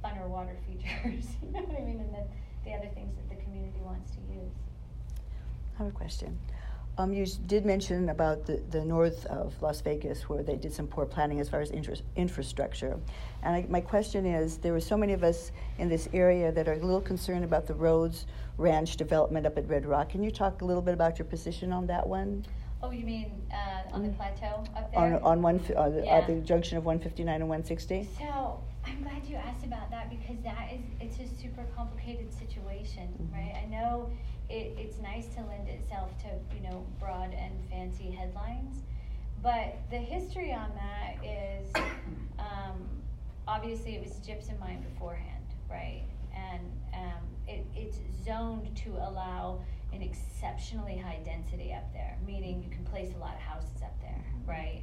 funner water features, you know what I mean, and the other things that the community wants to use. I have a question. You did mention about the north of Las Vegas where they did some poor planning as far as infrastructure. And my question is, there were so many of us in this area that are a little concerned about the Rhodes Ranch development up at Red Rock. Can you talk a little bit about your position on that one? Oh, you mean on the plateau up there? At the junction of 159 and 160? So I'm glad you asked about that because it's a super complicated situation, right? I know it's nice to lend itself to, broad and fancy headlines, but the history on that is obviously it was a gypsum mine beforehand, right? And it's zoned to allow an exceptionally high density up there, meaning you can place a lot of houses up there, right?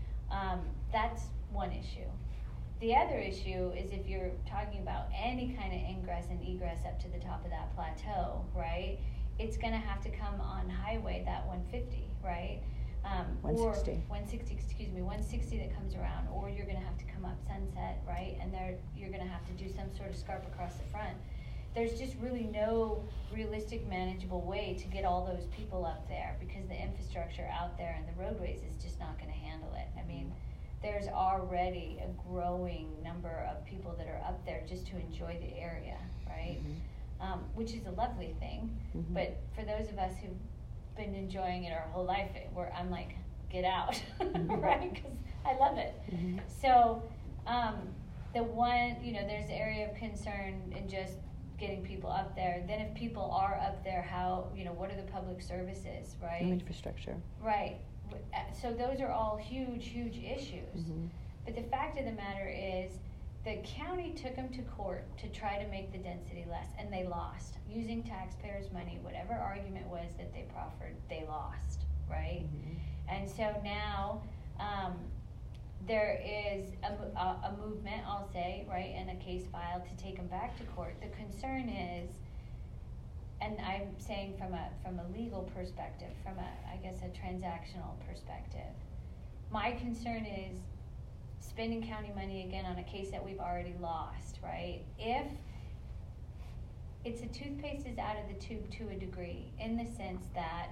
That's one issue. The other issue is if you're talking about any kind of ingress and egress up to the top of that plateau, right? It's going to have to come on highway, that 150, right? 160. Or 160 that comes around, or you're going to have to come up Sunset, right? And you're going to have to do some sort of scarp across the front. There's just really no realistic, manageable way to get all those people up there because the infrastructure out there and the roadways is just not going to handle it. I mean, there's already a growing number of people that are up there just to enjoy the area, right? Which is a lovely thing. But for those of us who've been enjoying it our whole life, I'm like, get out, right? Because I love it. So the one, there's the area of concern in just getting people up there. Then if people are up there, how, what are the public services, right? Infrastructure. Right. So those are all huge, huge issues. But the fact of the matter is the county took them to court to try to make the density less, and they lost. Using taxpayers' money, whatever argument was that they proffered, they lost, right? And so now there is a movement, I'll say, right, and a case filed to take them back to court. The concern is, and I'm saying from a legal perspective, from a transactional perspective, my concern is spending county money again on a case that we've already lost, right? If it's a toothpaste is out of the tube to a degree, in the sense that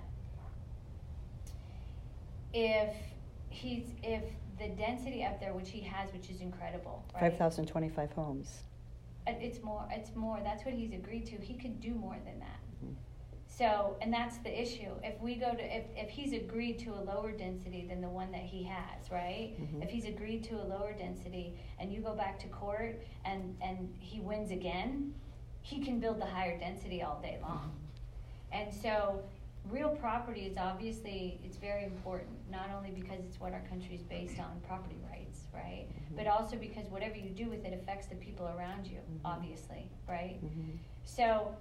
if the density up there, which he has, which is incredible, right? 5,025 homes. It's more, that's what he's agreed to. He could do more than that. So, and that's the issue. If we go to, if he's agreed to a lower density than the one that he has, right? If he's agreed to a lower density and you go back to court and he wins again, he can build the higher density all day long. And so real property is obviously, it's very important, not only because it's what our country is based on, property rights, right? But also because whatever you do with it affects the people around you, obviously, right? So,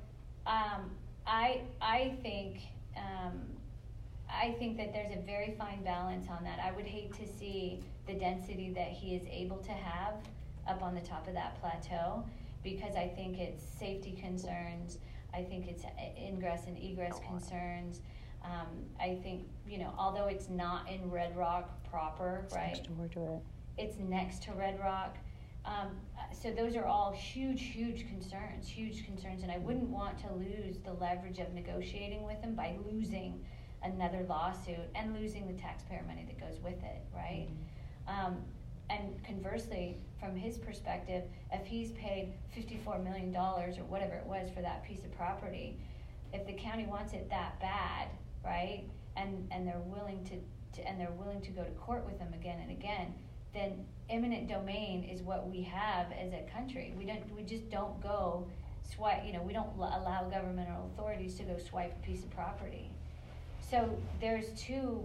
I think that there's a very fine balance on that. I would hate to see the density that he is able to have up on the top of that plateau, because I think it's safety concerns, I think it's ingress and egress concerns. I think, although it's not in Red Rock proper, It's right? next door to it. It's next to Red Rock. So those are all huge concerns, and I wouldn't want to lose the leverage of negotiating with him by losing another lawsuit and losing the taxpayer money that goes with it, right? And conversely, from his perspective, if he's paid $54 million or whatever it was for that piece of property, if the county wants it that bad, right, and they're willing to go to court with him again and again, then eminent domain is what we have as a country. We just don't go swipe, we don't allow governmental authorities to go swipe a piece of property. So there's two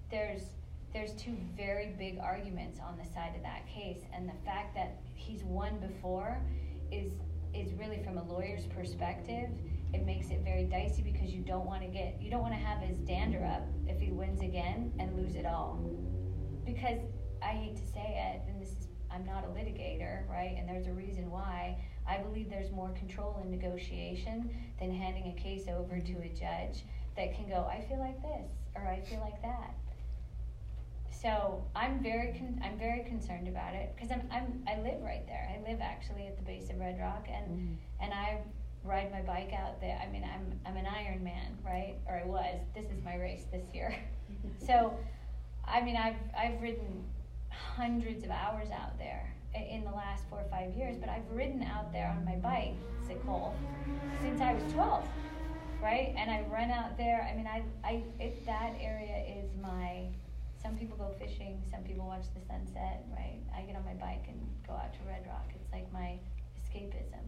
very big arguments on the side of that case, and the fact that he's won before is really, from a lawyer's perspective, it makes it very dicey, because you don't want to have his dander up if he wins again and lose it all. Because I hate to say it, and I'm not a litigator, right? And there's a reason why. I believe there's more control in negotiation than handing a case over to a judge that can go, I feel like this, or I feel like that. So I'm very concerned about it because I live right there. I live actually at the base of Red Rock, and I ride my bike out there. I mean, I'm an Ironman, right? Or I was. This is my race this year. So, I mean, I've ridden hundreds of hours out there in the last 4 or 5 years, but I've ridden out there on my bicycle since I was 12, right? And I run out there. I mean, that area is my. Some people go fishing. Some people watch the sunset, right? I get on my bike and go out to Red Rock. It's like my escapism.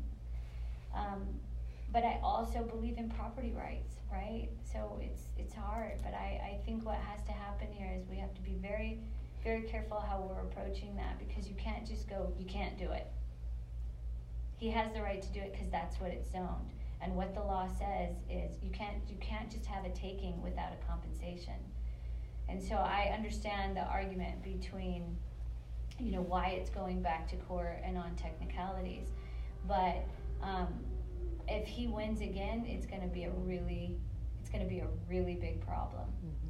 But I also believe in property rights, right? So it's hard, but I think what has to happen here is we have to be very, very careful how we're approaching that, because you can't just go, you can't do it. He has the right to do it because that's what it's zoned. And what the law says is you can't just have a taking without a compensation. And so I understand the argument between, why it's going back to court and on technicalities, but if he wins again, it's going to be a really big problem.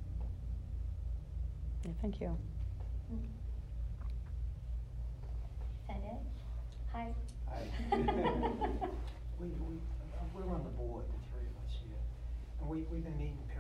Yeah, thank you. Is that it? Hi. Hi. We're on the board, the three of us here, and we've been meeting